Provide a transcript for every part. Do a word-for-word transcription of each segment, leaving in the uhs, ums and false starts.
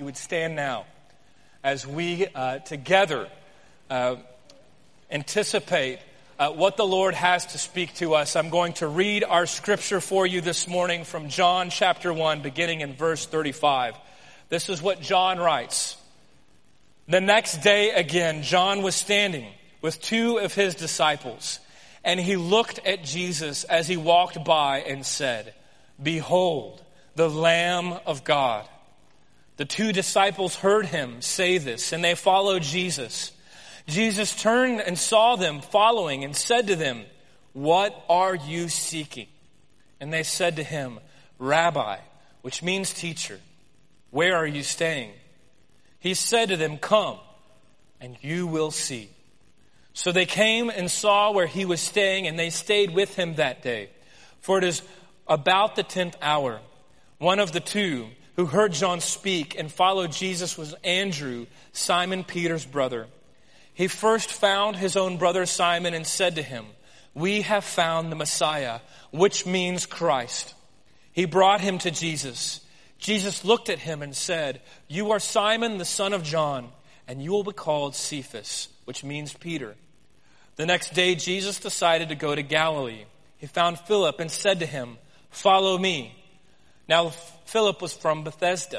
you would stand now as we uh, together uh, anticipate uh, what the Lord has to speak to us. I'm going to read our scripture for you this morning from John chapter one, beginning in verse thirty-five. This is what John writes. The next day again, John was standing with two of his disciples, and he looked at Jesus as he walked by and said, "Behold, the Lamb of God." The two disciples heard him say this, and they followed Jesus. Jesus turned and saw them following and said to them, "What are you seeking?" And they said to him, "Rabbi," which means teacher, "where are you staying?" He said to them, "Come, and you will see." So they came and saw where he was staying, and they stayed with him that day. For it is about the tenth hour. One of the two who heard John speak and followed Jesus was Andrew, Simon Peter's brother. He first found his own brother Simon and said to him, "We have found the Messiah," which means Christ. He brought him to Jesus. Jesus looked at him and said, "You are Simon, the son of John, and you will be called Cephas," which means Peter. The next day, Jesus decided to go to Galilee. He found Philip and said to him, "Follow me." Now, Philip was from Bethsaida,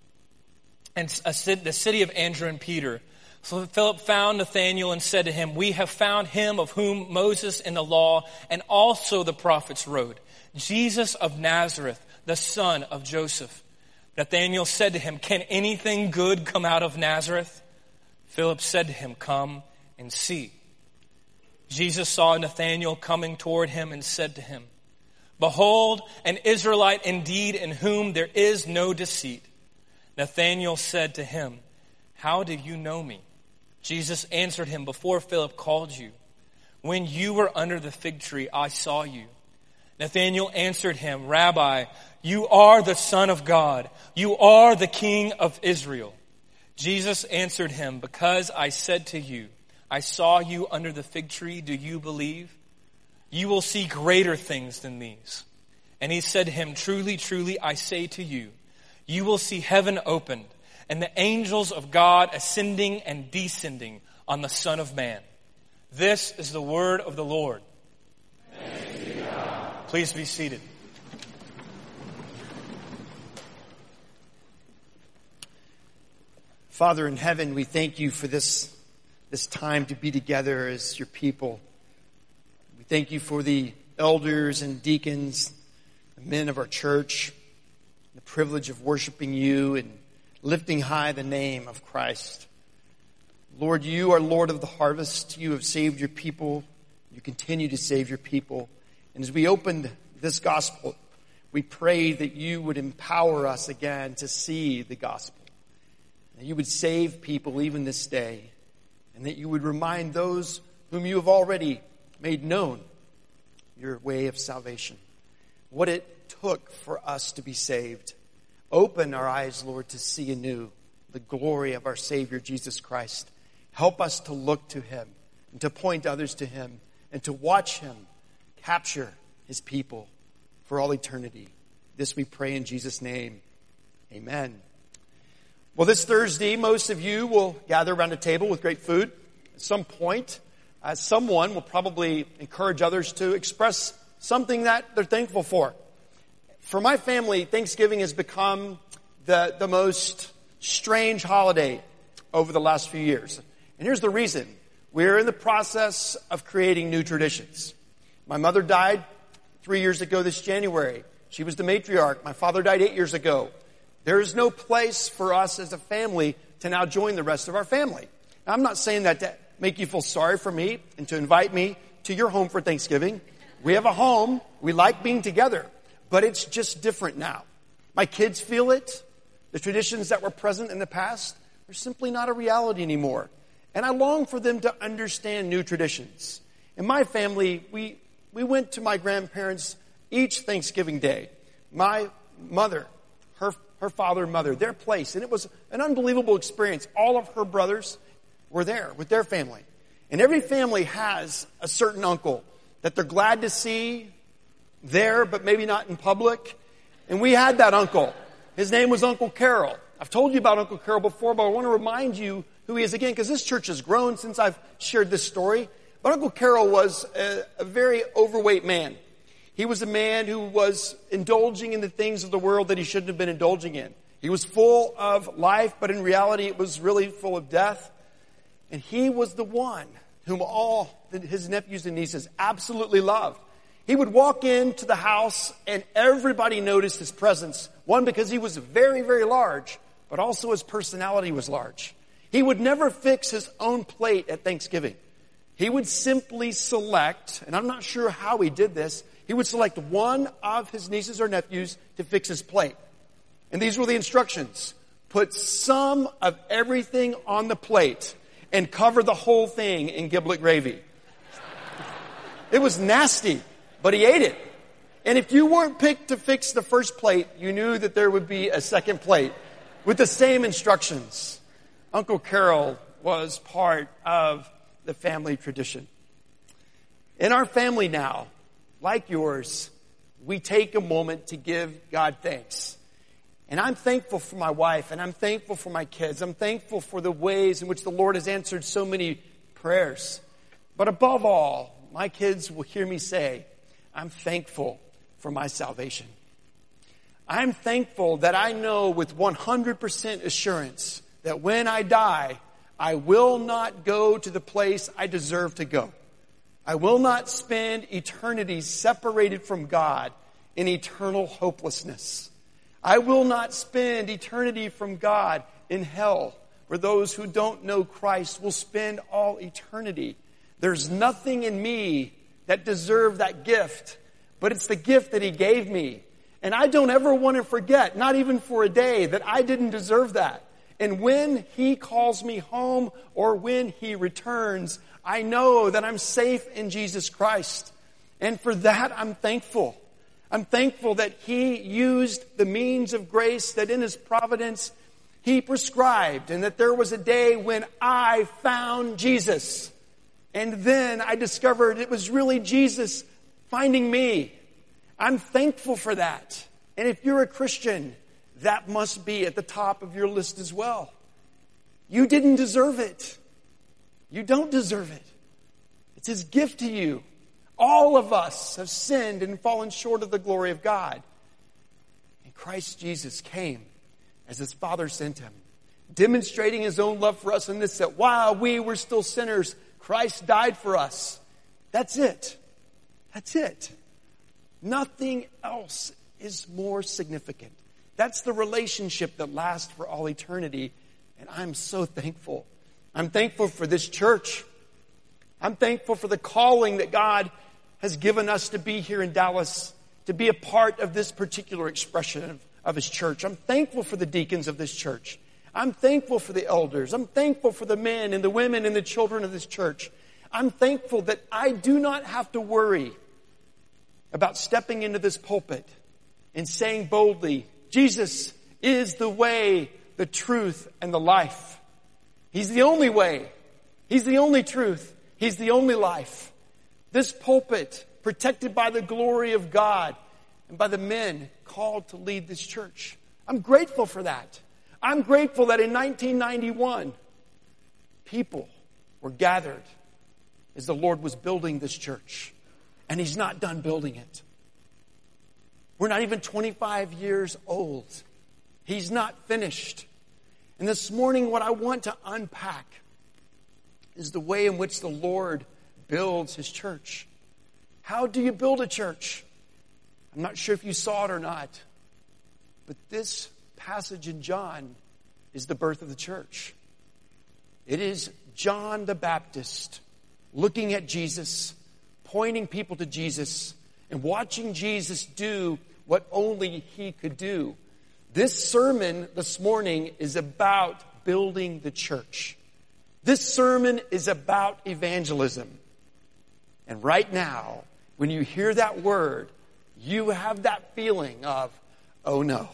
and the city of Andrew and Peter. So Philip found Nathanael and said to him, "We have found him of whom Moses in the law and also the prophets wrote, Jesus of Nazareth, the son of Joseph." Nathanael said to him, "Can anything good come out of Nazareth?" Philip said to him, "Come and see." Jesus saw Nathanael coming toward him and said to him, "Behold, an Israelite indeed in whom there is no deceit." Nathanael said to him, "How do you know me?" Jesus answered him, "Before Philip called you, when you were under the fig tree, I saw you." Nathanael answered him, "Rabbi, you are the Son of God. You are the King of Israel." Jesus answered him, "Because I said to you, I saw you under the fig tree, do you believe? You will see greater things than these." And he said to him, "Truly, truly, I say to you, you will see heaven opened and the angels of God ascending and descending on the Son of Man." This is the word of the Lord. Thanks be to God. Please be seated. Father in heaven, we thank you for this, this time to be together as your people. We thank you for the elders and deacons, the men of our church, the privilege of worshiping you and lifting high the name of Christ. Lord, you are Lord of the harvest. You have saved your people. You continue to save your people. And as we opened this gospel, we pray that you would empower us again to see the gospel. That you would save people even this day. And that you would remind those whom you have already made known your way of salvation. What it took for us to be saved. Open our eyes, Lord, to see anew the glory of our Savior, Jesus Christ. Help us to look to him and to point others to him and to watch him capture his people for all eternity. This we pray in Jesus' name. Amen. Well, this Thursday, most of you will gather around a table with great food. At some point, uh, someone will probably encourage others to express something that they're thankful for. For my family, Thanksgiving has become the, the most strange holiday over the last few years. And here's the reason. We're in the process of creating new traditions. My mother died three years ago this January. She was the matriarch. My father died eight years ago. There is no place for us as a family to now join the rest of our family. Now, I'm not saying that to make you feel sorry for me and to invite me to your home for Thanksgiving. We have a home. We like being together. But it's just different now. My kids feel it. The traditions that were present in the past are simply not a reality anymore. And I long for them to understand new traditions. In my family, we, we went to my grandparents each Thanksgiving Day. My mother, her her father and mother, their place. And it was an unbelievable experience. All of her brothers were there with their family. And every family has a certain uncle that they're glad to see there, but maybe not in public. And we had that uncle. His name was Uncle Carol. I've told you about Uncle Carol before, but I want to remind you who he is again, because this church has grown since I've shared this story. But Uncle Carol was a, a very overweight man. He was a man who was indulging in the things of the world that he shouldn't have been indulging in. He was full of life, but in reality it was really full of death. And he was the one whom all his nephews and nieces absolutely loved. He would walk into the house and everybody noticed his presence. One, because he was very, very large, but also his personality was large. He would never fix his own plate at Thanksgiving. He would simply select, and I'm not sure how he did this, he would select one of his nieces or nephews to fix his plate. And these were the instructions. Put some of everything on the plate and cover the whole thing in giblet gravy. It was nasty, but he ate it. And if you weren't picked to fix the first plate, you knew that there would be a second plate with the same instructions. Uncle Carol was part of the family tradition. In our family now, like yours, we take a moment to give God thanks. And I'm thankful for my wife, and I'm thankful for my kids. I'm thankful for the ways in which the Lord has answered so many prayers. But above all, my kids will hear me say, I'm thankful for my salvation. I'm thankful that I know with one hundred percent assurance that when I die, I will not go to the place I deserve to go. I will not spend eternity separated from God in eternal hopelessness. I will not spend eternity from God in hell, where those who don't know Christ will spend all eternity. There's nothing in me that deserved that gift, but it's the gift that He gave me. And I don't ever want to forget, not even for a day, that I didn't deserve that. And when He calls me home or when He returns, I know that I'm safe in Jesus Christ. And for that, I'm thankful. I'm thankful that He used the means of grace that in His providence He prescribed, and that there was a day when I found Jesus. And then I discovered it was really Jesus finding me. I'm thankful for that. And if you're a Christian, that must be at the top of your list as well. You didn't deserve it. You don't deserve it. It's His gift to you. All of us have sinned and fallen short of the glory of God. And Christ Jesus came as His Father sent Him, demonstrating His own love for us in this, that while we were still sinners, Christ died for us. That's it. That's it. Nothing else is more significant. That's the relationship that lasts for all eternity. And I'm so thankful. I'm thankful for this church. I'm thankful for the calling that God has given us to be here in Dallas, to be a part of this particular expression of, of His church. I'm thankful for the deacons of this church. I'm thankful for the elders. I'm thankful for the men and the women and the children of this church. I'm thankful that I do not have to worry about stepping into this pulpit and saying boldly, Jesus is the way, the truth, and the life. He's the only way. He's the only truth. He's the only life. This pulpit, protected by the glory of God and by the men called to lead this church. I'm grateful for that. I'm grateful that in nineteen ninety-one, people were gathered as the Lord was building this church. And He's not done building it. We're not even twenty-five years old. He's not finished. And this morning, what I want to unpack is the way in which the Lord builds His church. How do you build a church? I'm not sure if you saw it or not, but this passage in John is the birth of the church. It is John the Baptist looking at Jesus, pointing people to Jesus, and watching Jesus do what only He could do. This sermon this morning is about building the church. This sermon is about evangelism. And right now, when you hear that word, you have that feeling of, oh no,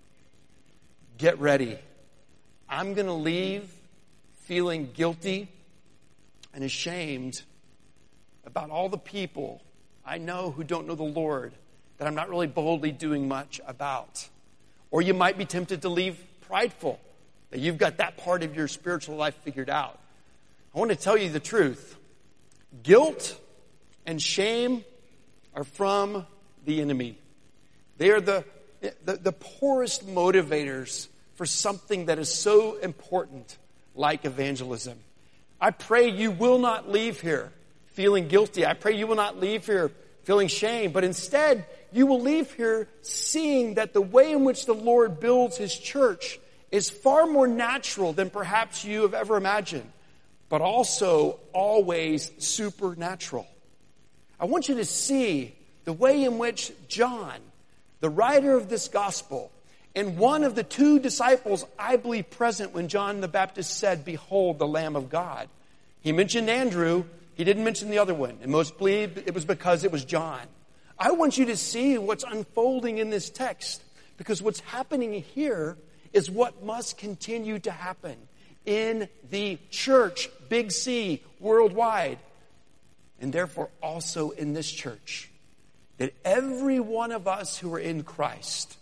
get ready. I'm going to leave feeling guilty and ashamed about all the people I know who don't know the Lord that I'm not really boldly doing much about. Or you might be tempted to leave prideful that you've got that part of your spiritual life figured out. I want to tell you the truth. Guilt and shame are from the enemy. They are the, the, the poorest motivators for something that is so important like evangelism. I pray you will not leave here feeling guilty. I pray you will not leave here feeling shame, but instead you will leave here seeing that the way in which the Lord builds His church is far more natural than perhaps you have ever imagined, but also always supernatural. I want you to see the way in which John, the writer of this gospel, and one of the two disciples I believe present when John the Baptist said, "Behold the Lamb of God." He mentioned Andrew. He didn't mention the other one. And most believe it was because it was John. I want you to see what's unfolding in this text, because what's happening here is what must continue to happen in the church, Big C, worldwide, and therefore also in this church. That every one of us who are in Christ,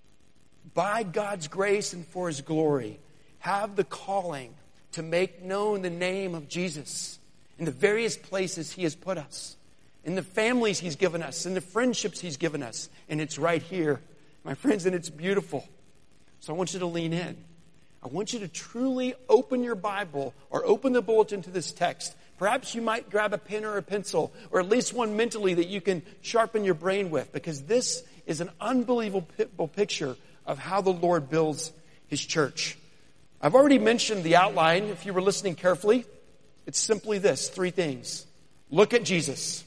by God's grace and for His glory, have the calling to make known the name of Jesus in the various places He has put us, in the families He's given us, in the friendships He's given us. And it's right here, my friends, and it's beautiful. So I want you to lean in. I want you to truly open your Bible or open the bulletin to this text. Perhaps you might grab a pen or a pencil, or at least one mentally that you can sharpen your brain with, because this is an unbelievable picture of how the Lord builds His church. I've already mentioned the outline. If you were listening carefully, it's simply this, three things. Look at Jesus.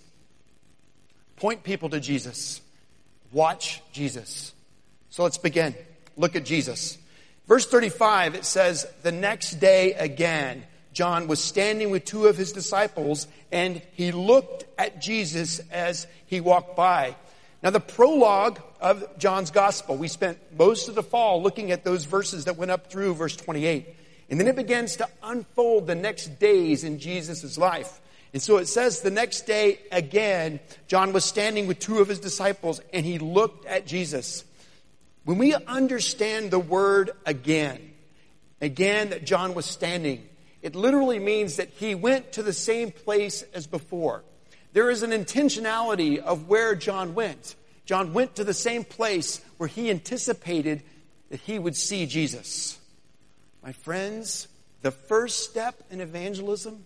Point people to Jesus. Watch Jesus. So let's begin. Look at Jesus. Verse thirty-five, it says, "The next day again, John was standing with two of his disciples, and he looked at Jesus as he walked by." Now, the prologue of John's gospel, we spent most of the fall looking at those verses that went up through verse twenty-eight. And then it begins to unfold the next days in Jesus' life. And so it says, the next day again, John was standing with two of his disciples, and he looked at Jesus. When we understand the word again, again that John was standing, it literally means that he went to the same place as before. There is an intentionality of where John went. John went to the same place where he anticipated that he would see Jesus. My friends, the first step in evangelism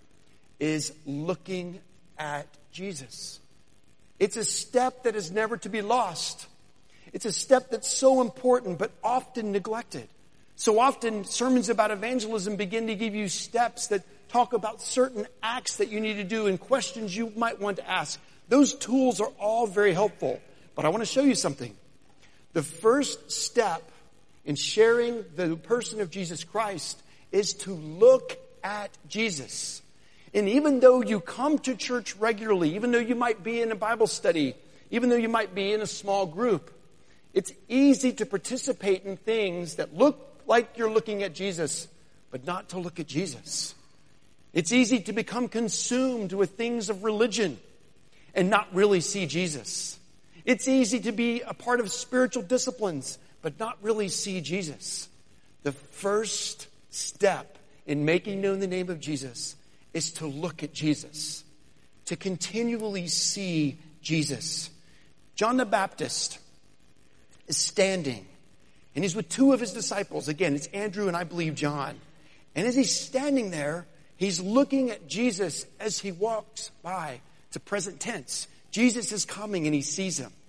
is looking at Jesus. It's a step that is never to be lost. It's a step that's so important but often neglected. So often sermons about evangelism begin to give you steps that talk about certain acts that you need to do and questions you might want to ask. Those tools are all very helpful. But I want to show you something. The first step in sharing the person of Jesus Christ is to look at Jesus. And even though you come to church regularly, even though you might be in a Bible study, even though you might be in a small group, it's easy to participate in things that look like you're looking at Jesus, but not to look at Jesus. It's easy to become consumed with things of religion and not really see Jesus. It's easy to be a part of spiritual disciplines, but not really see Jesus. The first step in making known the name of Jesus is to look at Jesus, to continually see Jesus. John the Baptist is standing, and he's with two of his disciples. Again, it's Andrew and I believe John. And as he's standing there, he's looking at Jesus as he walks by. It's a present tense. Jesus is coming and he sees him.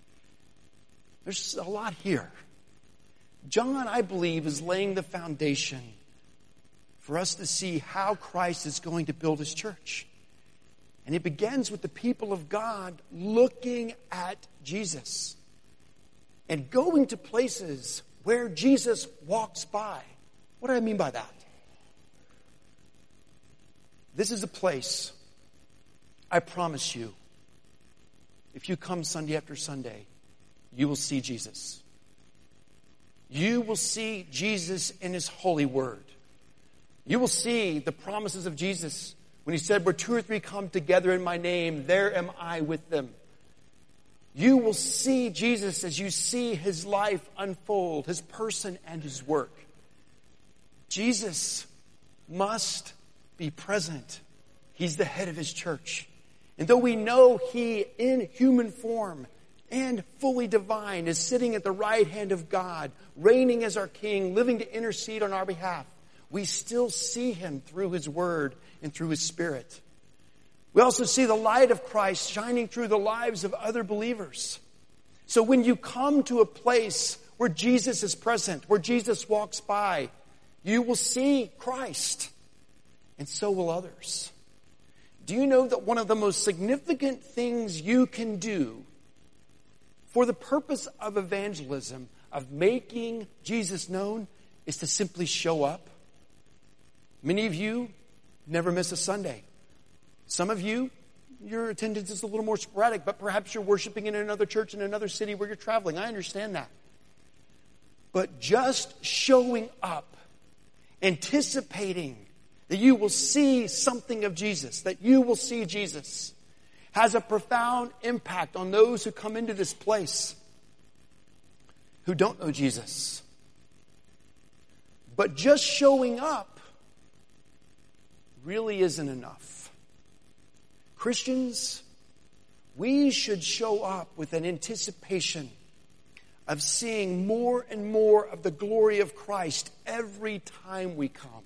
There's a lot here. John, I believe, is laying the foundation for us to see how Christ is going to build his church. And it begins with the people of God looking at Jesus and going to places where Jesus walks by. What do I mean by that? This is a place, I promise you, if you come Sunday after Sunday, you will see Jesus. You will see Jesus in his holy word. You will see the promises of Jesus when he said, where two or three come together in my name, there am I with them. You will see Jesus as you see his life unfold, his person and his work. Jesus must be present. He's the head of his church. And though we know he, in human form and fully divine, is sitting at the right hand of God, reigning as our king, living to intercede on our behalf, we still see him through his word and through his spirit. We also see the light of Christ shining through the lives of other believers. So when you come to a place where Jesus is present, where Jesus walks by, you will see Christ, and so will others. Do you know that one of the most significant things you can do for the purpose of evangelism, of making Jesus known, is to simply show up? Many of you never miss a Sunday. Some of you, your attendance is a little more sporadic, but perhaps you're worshiping in another church in another city where you're traveling. I understand that. But just showing up, anticipating that you will see something of Jesus, that you will see Jesus, has a profound impact on those who come into this place who don't know Jesus. But just showing up really isn't enough. Christians, we should show up with an anticipation of seeing more and more of the glory of Christ every time we come.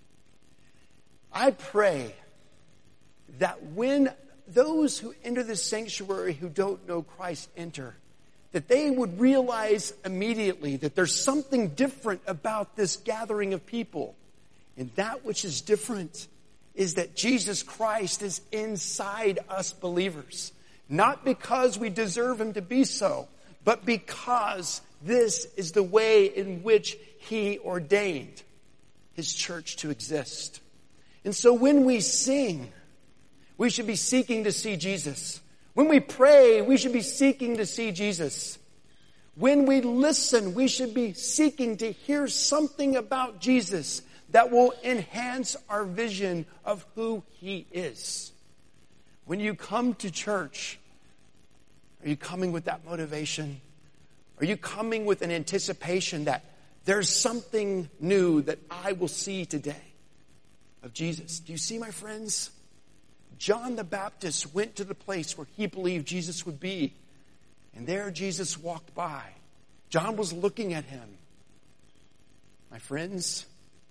I pray that when those who enter this sanctuary who don't know Christ enter, that they would realize immediately that there's something different about this gathering of people. And that which is different is that Jesus Christ is inside us believers. Not because we deserve him to be so, but because this is the way in which he ordained his church to exist. And so when we sing, we should be seeking to see Jesus. When we pray, we should be seeking to see Jesus. When we listen, we should be seeking to hear something about Jesus that will enhance our vision of who he is. When you come to church, are you coming with that motivation? Are you coming with an anticipation that there's something new that I will see today of Jesus? Do you see, my friends? John the Baptist went to the place where he believed Jesus would be. And there Jesus walked by. John was looking at him. My friends,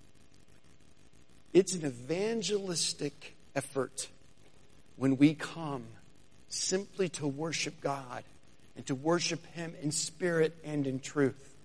it's an evangelistic effort when we come simply to worship God and to worship him in spirit and in truth.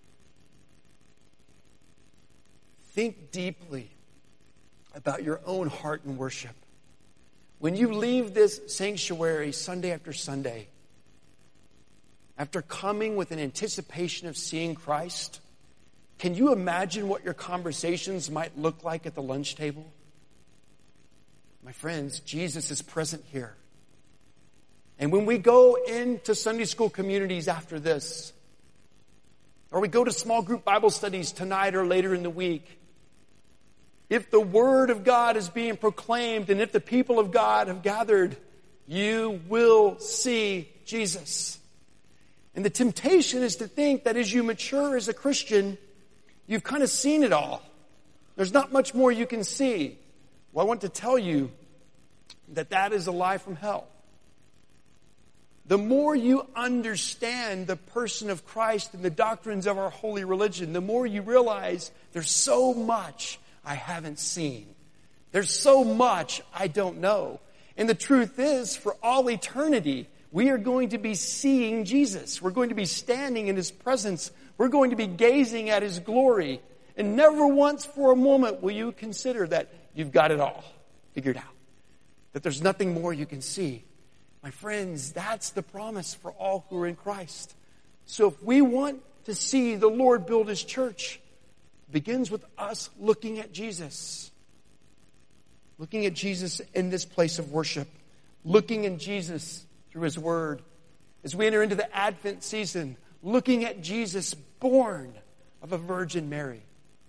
Think deeply about your own heart in worship. When you leave this sanctuary Sunday after Sunday, after coming with an anticipation of seeing Christ, can you imagine what your conversations might look like at the lunch table? My friends, Jesus is present here. And when we go into Sunday school communities after this, or we go to small group Bible studies tonight or later in the week, if the Word of God is being proclaimed and if the people of God have gathered, you will see Jesus. And the temptation is to think that as you mature as a Christian, you've kind of seen it all. There's not much more you can see. Well, I want to tell you that that is a lie from hell. The more you understand the person of Christ and the doctrines of our holy religion, the more you realize there's so much I haven't seen. There's so much I don't know. And the truth is, for all eternity, we are going to be seeing Jesus. We're going to be standing in his presence. We're going to be gazing at his glory. And never once for a moment will you consider that you've got it all figured out. That there's nothing more you can see. My friends, that's the promise for all who are in Christ. So if we want to see the Lord build his church, it begins with us looking at Jesus. Looking at Jesus in this place of worship. Looking at Jesus through his word. As we enter into the Advent season, looking at Jesus born of a Virgin Mary.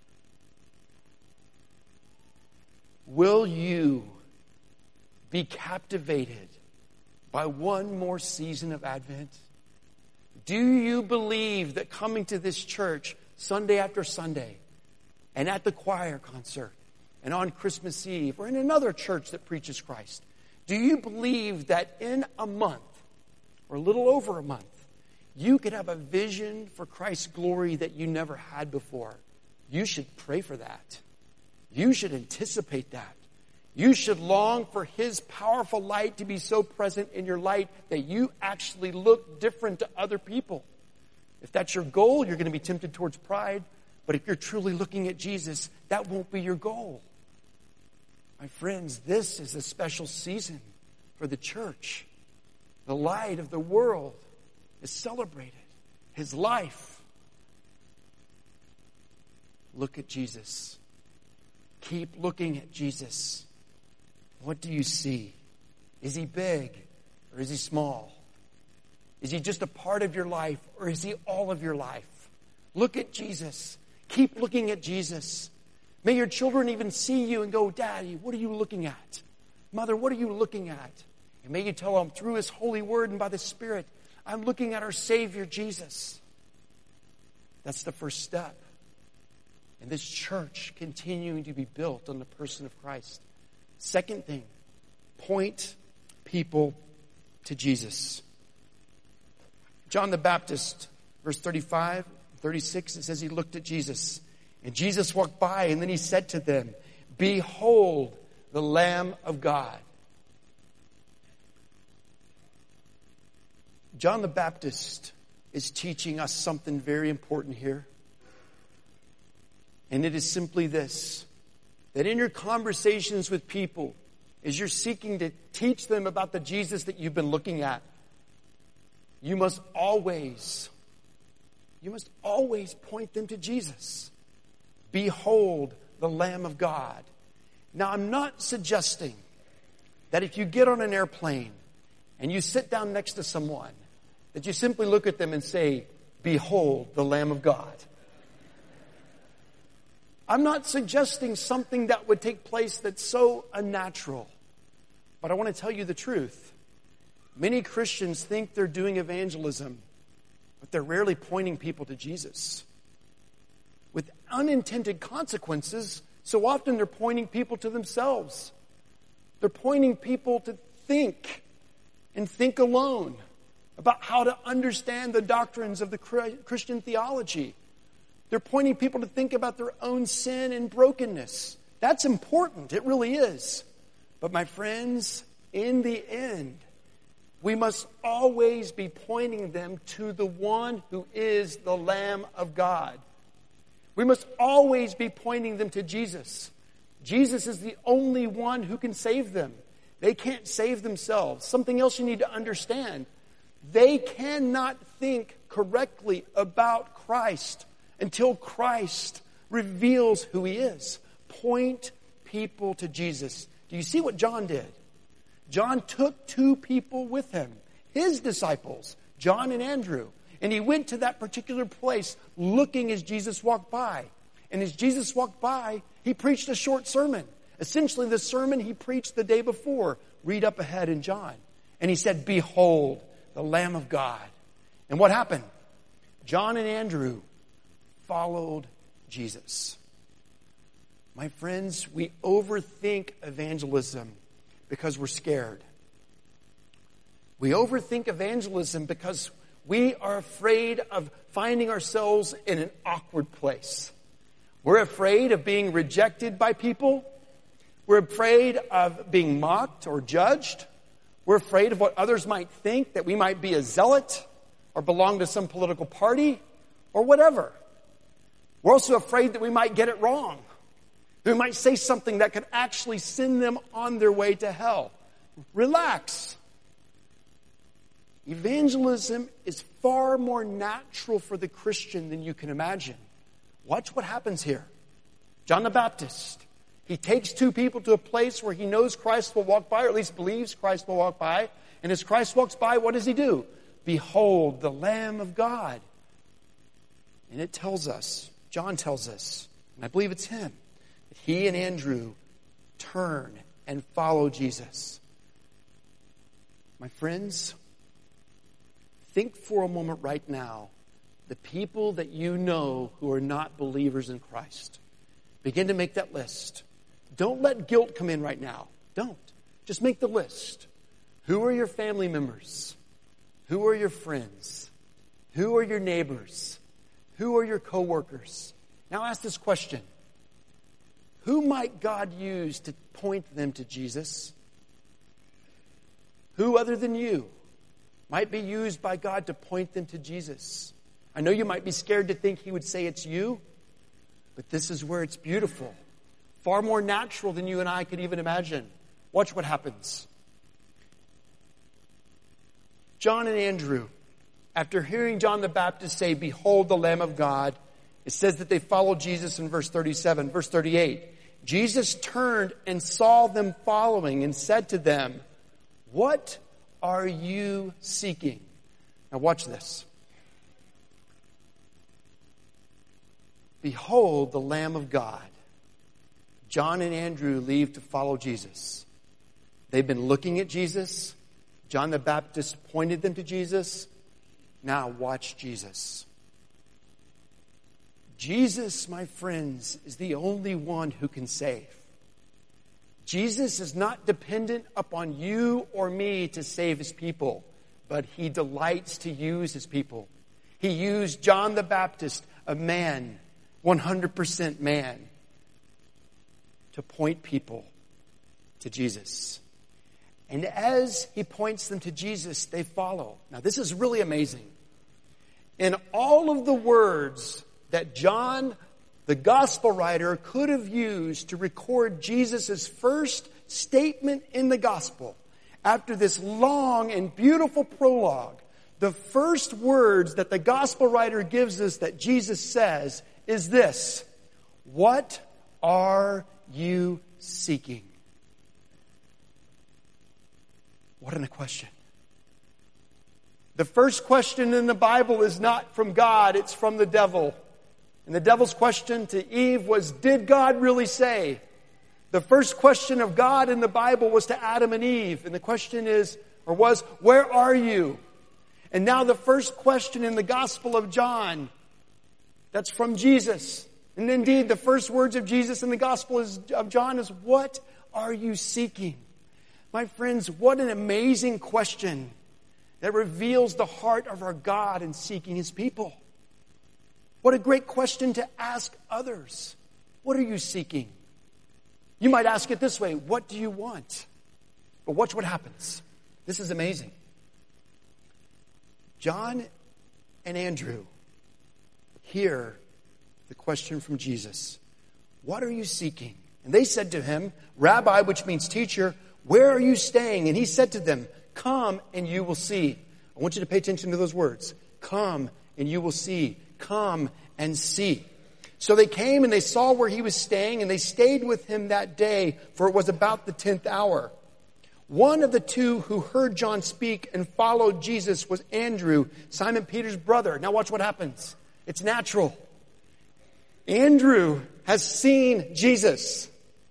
Will you be captivated by one more season of Advent? Do you believe that coming to this church Sunday after Sunday and at the choir concert and on Christmas Eve or in another church that preaches Christ, do you believe that in a month or a little over a month, you could have a vision for Christ's glory that you never had before? You should pray for that. You should anticipate that. You should long for His powerful light to be so present in your light that you actually look different to other people. If that's your goal, you're going to be tempted towards pride. But if you're truly looking at Jesus, that won't be your goal. My friends, this is a special season for the church. The light of the world is celebrated. His life. Look at Jesus. Keep looking at Jesus. What do you see? Is He big or is He small? Is He just a part of your life or is He all of your life? Look at Jesus. Keep looking at Jesus. May your children even see you and go, Daddy, what are you looking at? Mother, what are you looking at? And may you tell them through His holy word and by the Spirit, I'm looking at our Savior, Jesus. That's the first step. And this church continuing to be built on the person of Christ. Second thing, point people to Jesus. John the Baptist, verse thirty-five, thirty-six, it says he looked at Jesus. And Jesus walked by and then He said to them, Behold the Lamb of God. John the Baptist is teaching us something very important here. And it is simply this, that in your conversations with people, as you're seeking to teach them about the Jesus that you've been looking at, you must always, you must always point them to Jesus. Behold the Lamb of God. Now, I'm not suggesting that if you get on an airplane and you sit down next to someone, that you simply look at them and say, Behold the Lamb of God. I'm not suggesting something that would take place that's so unnatural. But I want to tell you the truth. Many Christians think they're doing evangelism, but they're rarely pointing people to Jesus. With unintended consequences, so often they're pointing people to themselves. They're pointing people to think and think alone about how to understand the doctrines of the Christian theology. They're pointing people to think about their own sin and brokenness. That's important. It really is. But my friends, in the end, we must always be pointing them to the one who is the Lamb of God. We must always be pointing them to Jesus. Jesus is the only one who can save them. They can't save themselves. Something else you need to understand. They cannot think correctly about Christ until Christ reveals who He is. Point people to Jesus. Do you see what John did? John took two people with him, his disciples, John and Andrew. And he went to that particular place looking as Jesus walked by. And as Jesus walked by, he preached a short sermon. Essentially the sermon he preached the day before. Read up ahead in John. And he said, Behold, the Lamb of God. And what happened? John and Andrew followed Jesus. My friends, we overthink evangelism because we're scared. We overthink evangelism because we are afraid of finding ourselves in an awkward place. We're afraid of being rejected by people. We're afraid of being mocked or judged. We're afraid of what others might think, that we might be a zealot or belong to some political party or whatever. We're also afraid that we might get it wrong. That we might say something that could actually send them on their way to hell. Relax. Evangelism is far more natural for the Christian than you can imagine. Watch what happens here. John the Baptist, he takes two people to a place where he knows Christ will walk by, or at least believes Christ will walk by. And as Christ walks by, what does he do? Behold, the Lamb of God. And it tells us, John tells us, and I believe it's him, that he and Andrew turn and follow Jesus. My friends, think for a moment right now, the people that you know who are not believers in Christ. Begin to make that list. Don't let guilt come in right now. Don't. Just make the list. Who are your family members? Who are your friends? Who are your neighbors? Who are your coworkers? Now ask this question. Who might God use to point them to Jesus? Who other than you might be used by God to point them to Jesus? I know you might be scared to think He would say it's you, but this is where it's beautiful. Far more natural than you and I could even imagine. Watch what happens. John and Andrew, after hearing John the Baptist say, "Behold the Lamb of God," it says that they followed Jesus in verse thirty-seven. Verse thirty-eight, Jesus turned and saw them following and said to them, "What are you seeking?" Now watch this. Behold the Lamb of God. John and Andrew leave to follow Jesus. They've been looking at Jesus. John the Baptist pointed them to Jesus. Now watch Jesus. Jesus, my friends, is the only one who can save. Jesus is not dependent upon you or me to save His people, but He delights to use His people. He used John the Baptist, a man, one hundred percent man, to point people to Jesus. And as He points them to Jesus, they follow. Now this is really amazing. In all of the words that John, the gospel writer, could have used to record Jesus' first statement in the gospel, after this long and beautiful prologue, the first words that the gospel writer gives us that Jesus says is this: "What are you seeking?" What a question. The first question in the Bible is not from God, it's from the devil. And the devil's question to Eve was, did God really say? The first question of God in the Bible was to Adam and Eve. And the question is, or was, where are you? And now the first question in the Gospel of John, that's from Jesus. And indeed, the first words of Jesus in the Gospel of John is, what are you seeking? My friends, what an amazing question that reveals the heart of our God in seeking His people. What a great question to ask others. What are you seeking? You might ask it this way, what do you want? But watch what happens. This is amazing. John and Andrew hear the question from Jesus. What are you seeking? And they said to him, Rabbi, which means teacher, where are you staying? And he said to them, come and you will see. I want you to pay attention to those words. Come and you will see. Come and see. So they came and they saw where he was staying, and they stayed with him that day, for it was about the tenth hour. One of the two who heard John speak and followed Jesus was Andrew, Simon Peter's brother. Now watch what happens. It's natural. Andrew has seen Jesus.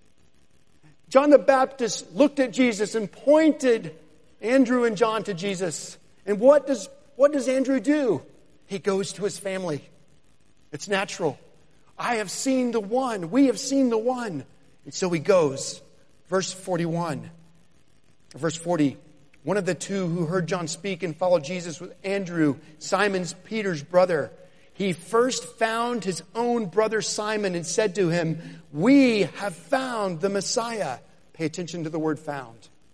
John the Baptist looked at Jesus and pointed Andrew and John to Jesus. And what does, what does Andrew do? He goes to his family. It's natural. I have seen the one. We have seen the one. And so he goes. Verse forty-one. Verse forty. One of the two who heard John speak and followed Jesus was Andrew, Simon Peter's brother. He first found his own brother Simon and said to him, we have found the Messiah. Pay attention to the word found.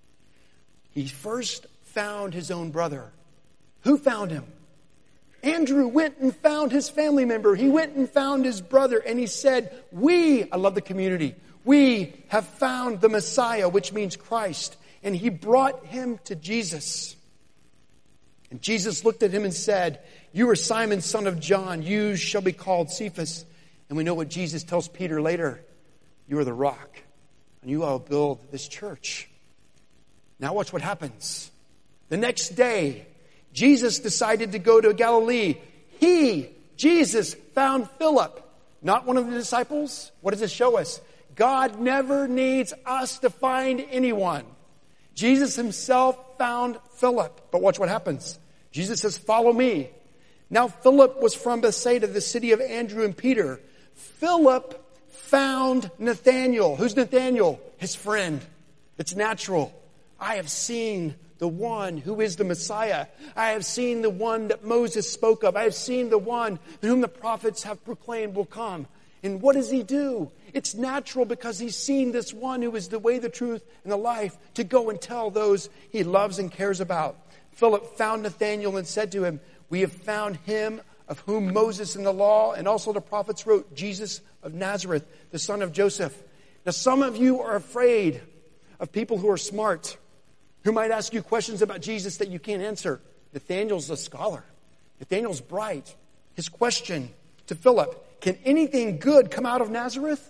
He first found his own brother. Who found him? Andrew went and found his family member. He went and found his brother, and he said, we, I love the community, we have found the Messiah, which means Christ. And he brought him to Jesus. And Jesus looked at him and said, you are Simon, son of John. You shall be called Cephas. And we know what Jesus tells Peter later. You are the rock, and you will build this church. Now watch what happens. The next day, Jesus decided to go to Galilee. He, Jesus, found Philip, not one of the disciples. What does this show us? God never needs us to find anyone. Jesus himself found Philip. But watch what happens. Jesus says, follow me. Now Philip was from Bethsaida, the city of Andrew and Peter. Philip found Nathanael. Who's Nathanael? His friend. It's natural. I have seen the one who is the Messiah. I have seen the one that Moses spoke of. I have seen the one whom the prophets have proclaimed will come. And what does he do? It's natural because he's seen this one who is the way, the truth, and the life to go and tell those he loves and cares about. Philip found Nathanael and said to him, we have found him of whom Moses in the law and also the prophets wrote, Jesus of Nazareth, the son of Joseph. Now some of you are afraid of people who are smart, who might ask you questions about Jesus that you can't answer. Nathanael's a scholar. Nathanael's bright. His question to Philip, can anything good come out of Nazareth?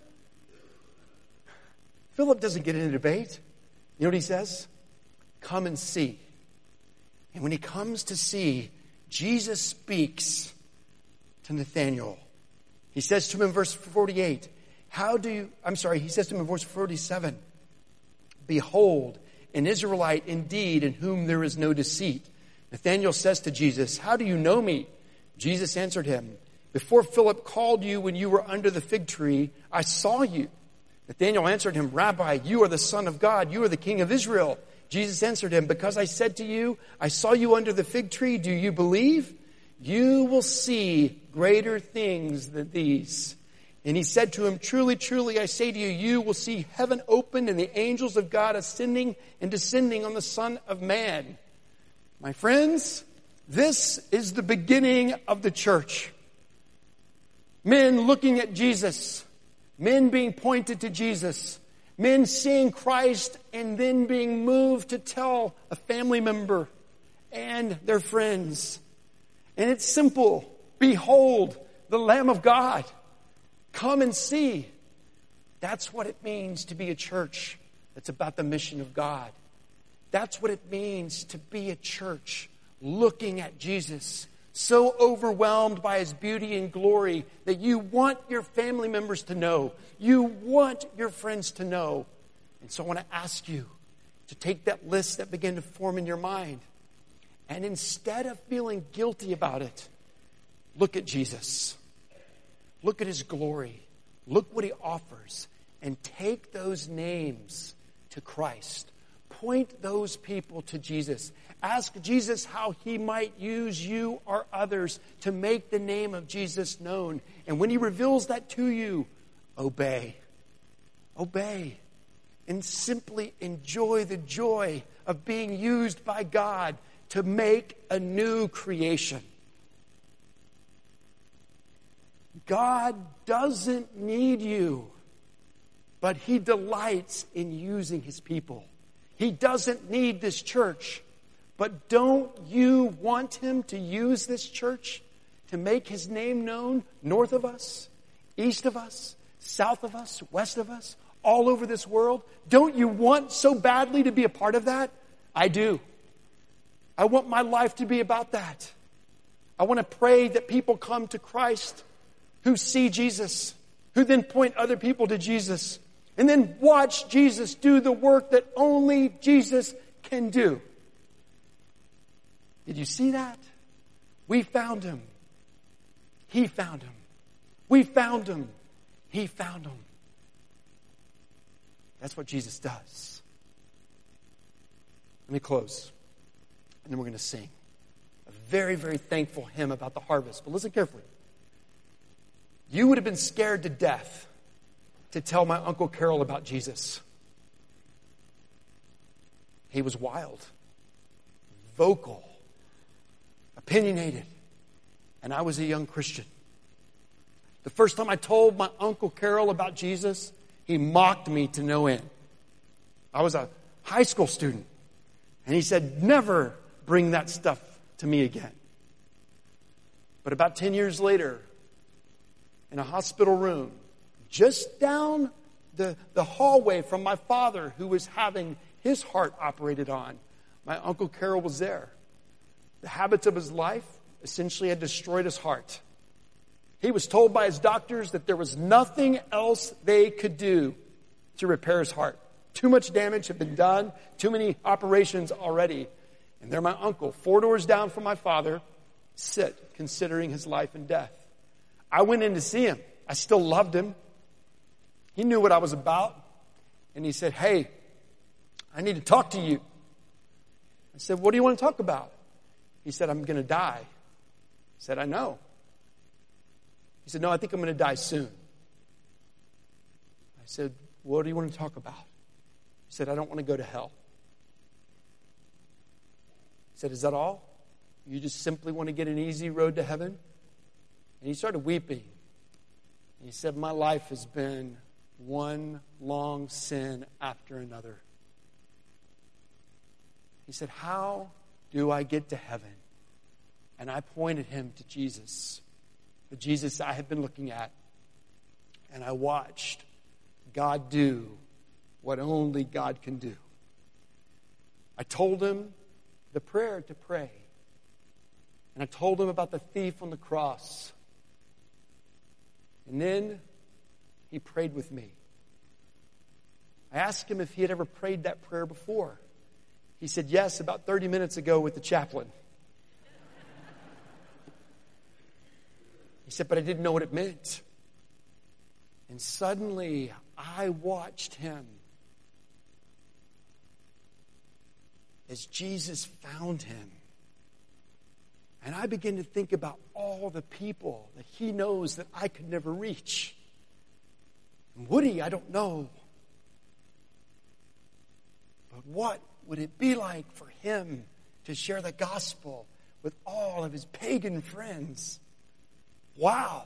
Philip doesn't get in a debate. You know what he says? Come and see. And when he comes to see, Jesus speaks to Nathanael. He says to him in verse forty-eight, how do you, I'm sorry, he says to him in verse forty-seven, behold, an Israelite indeed in whom there is no deceit. Nathanael says to Jesus, how do you know me? Jesus answered him, before Philip called you when you were under the fig tree, I saw you. Nathanael answered him, Rabbi, you are the Son of God. You are the King of Israel. Jesus answered him, because I said to you, I saw you under the fig tree. Do you believe? You will see greater things than these. And he said to him, truly, truly, I say to you, you will see heaven opened and the angels of God ascending and descending on the Son of Man. My friends, this is the beginning of the church. Men looking at Jesus, men being pointed to Jesus, men seeing Christ and then being moved to tell a family member and their friends. And it's simple. Behold, the Lamb of God. Come and see. That's what it means to be a church that's about the mission of God. That's what it means to be a church looking at Jesus, so overwhelmed by his beauty and glory that you want your family members to know. You want your friends to know. And so I want to ask you to take that list that began to form in your mind, and instead of feeling guilty about it, look at Jesus. Look at his glory. Look what he offers. And take those names to Christ. Point those people to Jesus. Ask Jesus how he might use you or others to make the name of Jesus known. And when he reveals that to you, obey. Obey. And simply enjoy the joy of being used by God to make a new creation. God doesn't need you, but he delights in using his people. He doesn't need this church, but don't you want him to use this church to make his name known north of us, east of us, south of us, west of us, all over this world? Don't you want so badly to be a part of that? I do. I want my life to be about that. I want to pray that people come to Christ who see Jesus, who then point other people to Jesus, and then watch Jesus do the work that only Jesus can do. Did you see that? We found him. He found him. We found him. He found him. That's what Jesus does. Let me close. And then we're going to sing a very, very thankful hymn about the harvest. But listen carefully. You would have been scared to death to tell my Uncle Carol about Jesus. He was wild, vocal, opinionated, and I was a young Christian. The first time I told my Uncle Carol about Jesus, he mocked me to no end. I was a high school student, and he said, never bring that stuff to me again. But about ten years later, in a hospital room, just down the, the hallway from my father, who was having his heart operated on, my Uncle Carol was there. The habits of his life essentially had destroyed his heart. He was told by his doctors that there was nothing else they could do to repair his heart. Too much damage had been done, too many operations already. And there my uncle, four doors down from my father, sit, considering his life and death. I went in to see him. I still loved him. He knew what I was about. And he said, hey, I need to talk to you. I said, what do you want to talk about? He said, I'm going to die. I said, I know. He said, no, I think I'm going to die soon. I said, what do you want to talk about? He said, I don't want to go to hell. He said, is that all? You just simply want to get an easy road to heaven? And he started weeping. He said, my life has been one long sin after another. He said, how do I get to heaven? And I pointed him to Jesus, the Jesus I had been looking at. And I watched God do what only God can do. I told him the prayer to pray. And I told him about the thief on the cross. And then he prayed with me. I asked him if he had ever prayed that prayer before. He said, yes, about thirty minutes ago with the chaplain. He said, but I didn't know what it meant. And suddenly, I watched him as Jesus found him. And I began to think about all the people that he knows that I could never reach. And would he? I don't know. But what would it be like for him to share the gospel with all of his pagan friends? Wow.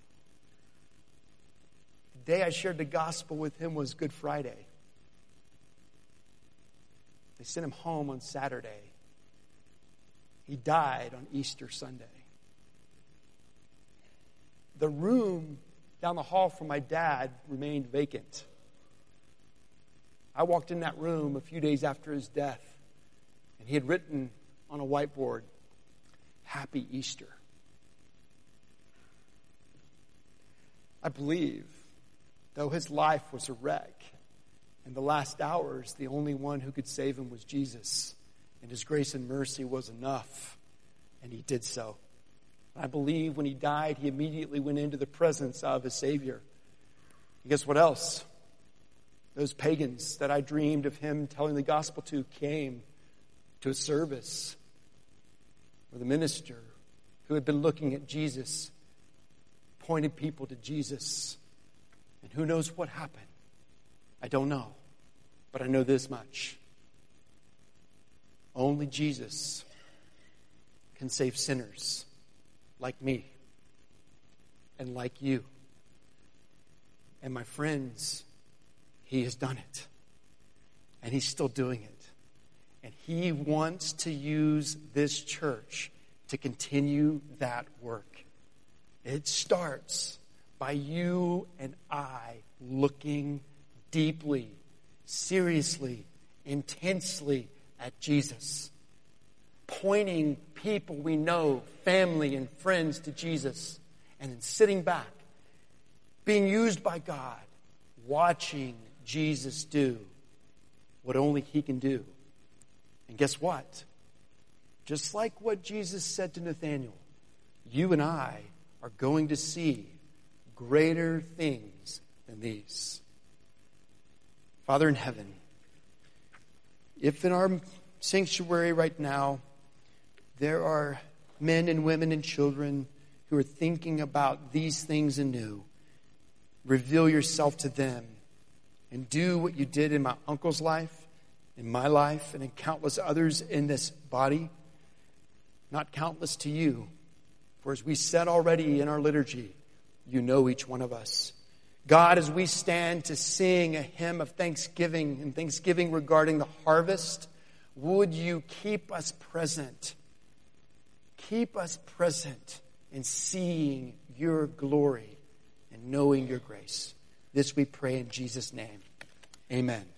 The day I shared the gospel with him was Good Friday. They sent him home on Saturday. He died on Easter Sunday. The room down the hall from my dad remained vacant. I walked in that room a few days after his death, and he had written on a whiteboard, Happy Easter. I believe, though his life was a wreck, in the last hours, the only one who could save him was Jesus. And his grace and mercy was enough. And he did so. I believe when he died, he immediately went into the presence of his Savior. And guess what else? Those pagans that I dreamed of him telling the gospel to came to a service where the minister who had been looking at Jesus pointed people to Jesus. And who knows what happened? I don't know. But I know this much. Only Jesus can save sinners like me and like you. And my friends, he has done it. And he's still doing it. And he wants to use this church to continue that work. It starts by you and I looking deeply, seriously, intensely at Jesus. Pointing people we know, family and friends, to Jesus. And then sitting back, being used by God, watching Jesus do what only he can do. And guess what? Just like what Jesus said to Nathanael, you and I are going to see greater things than these. Father in heaven, if in our sanctuary right now there are men and women and children who are thinking about these things anew, reveal yourself to them and do what you did in my uncle's life, in my life, and in countless others in this body. Not countless to you, for as we said already in our liturgy, you know each one of us. God, as we stand to sing a hymn of thanksgiving and thanksgiving regarding the harvest, would you keep us present? Keep us present in seeing your glory and knowing your grace. This we pray in Jesus' name. Amen.